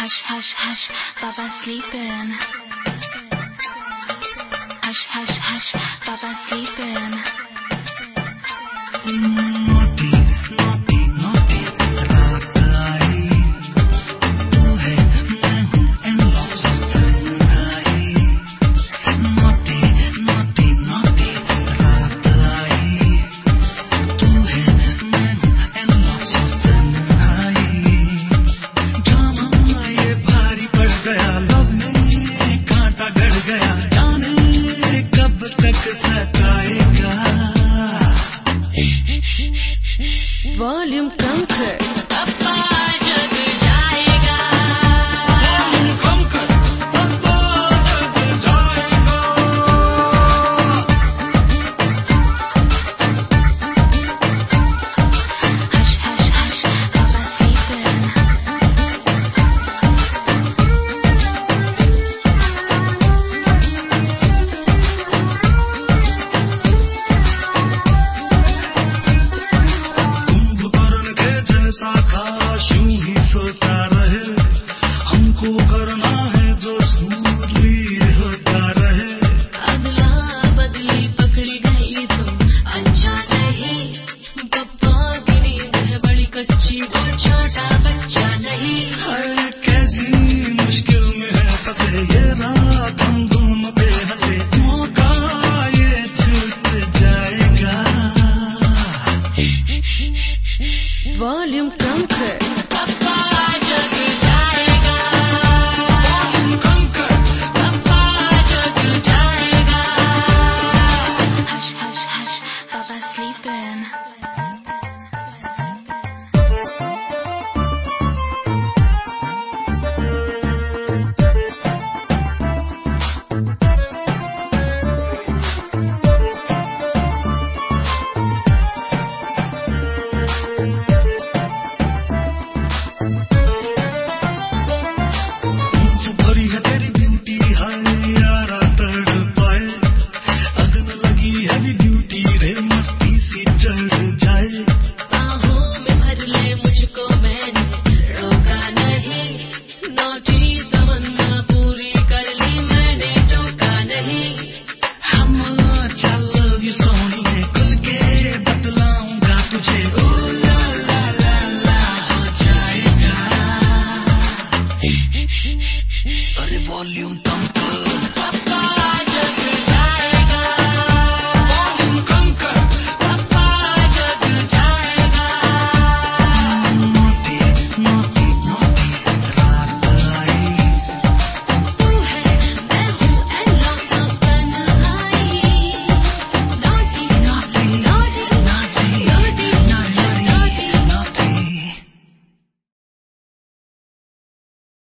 Hush, hush, hush, Baba's sleeping. Hush, hush, hush, Baba's sleeping. Naughty, naughty, naughty, रात आई तू है मैं हूँ and lots of तन्हाई. Naughty, naughty, naughty, रात आई तू है मैं हूँ and lots of तन्हाई. ड्रामा ये भारी पड़ गया, लब में कांटा गड़ गया, जाने कब तक सताएगा. Volume कम कर. पापा जग जाएगा. Volume कम कर, पापा जग जाएगा. Hush, hush, hush, Baba's sleeping. Kumbhakarna के जैसा काश यूं ही सोता रहे, हमको करना है जो स्मूथली होता रहे. अदला बदली पकड़ी गई तुम अच्छा नहीं. पप्पा की नींद है बड़ी कच्ची, वो छोटा बच्चा नहीं. हर कैसी मुश्किल में है फंसे ये रात, हम दोनों पे हंसे, मौका ये छूट जाएगा. Volume कम कर. पापा जग जाएगा. Volume कम कर, पापा जग जाएगा. Hush, hush, hush, Baba's sleeping. भरी है तेरी ब्यूटी, हाय यारा तड़पाए, अगन लगी हैवी ड्यूटी रे, मस्ती सी चढ़ जाए. बाहों में भर ले मुझको, मैंने रोका नहीं. नौटी तमन्ना पूरी कर ली मैंने, चौका नहीं. हम अच्छा लव यू सोनिए, खुल के बतलाऊंगा तुझे. ओ